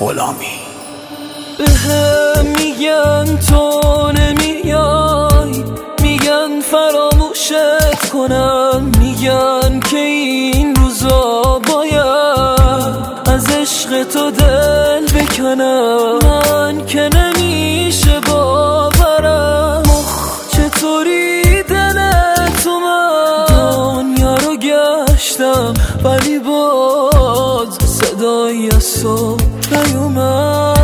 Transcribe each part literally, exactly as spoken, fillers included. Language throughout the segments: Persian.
غلامی. بهم میگن تو نمیای، میگن فراموشت کنم، میگن که این روزا باید از عشق تو دل بکنم. من که نمیشه باورم مخ چطوری دل تو، من دنیا رو گشتم ولی باز صدایی از تو نیومد.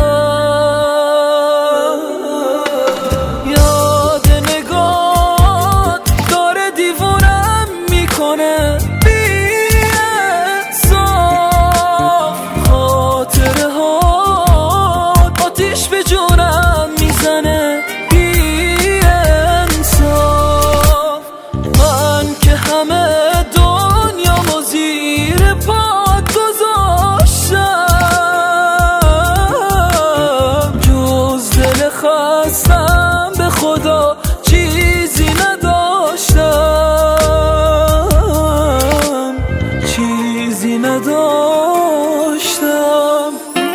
یاد نگاه داره دیوونم میکنه، بی انصاف خاطره ها آتیش به جونم میزنه، بی انصاف. من که همه دنیا زیر پات گذاشتم، جز دل خستم به خدا چیزی نداشتم، چیزی نداشتم.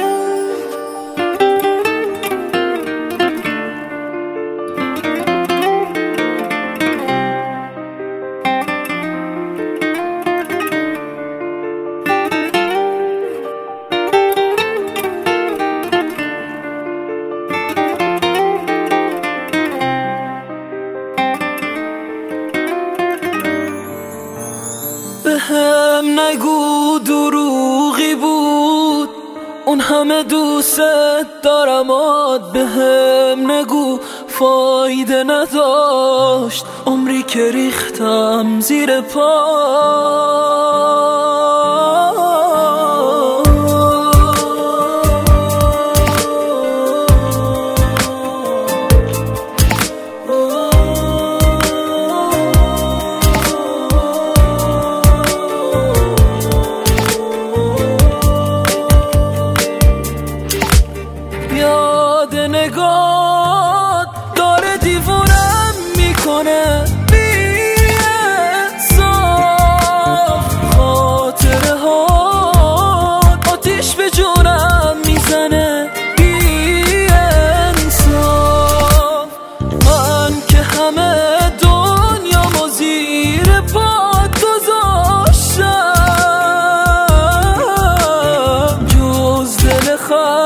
بهم نگو دروغی بود اون همه دوست دارمات، بهم نگو فایده نداشت عمری که ریختم زیر پا. یاد نگاه داره دیوونم میکنه، بی انصاف خاطره ها آتیش به جونم میزنه، بی انصاف. من که همه دنیا زیر پات گذاشتم، جز دل خواهد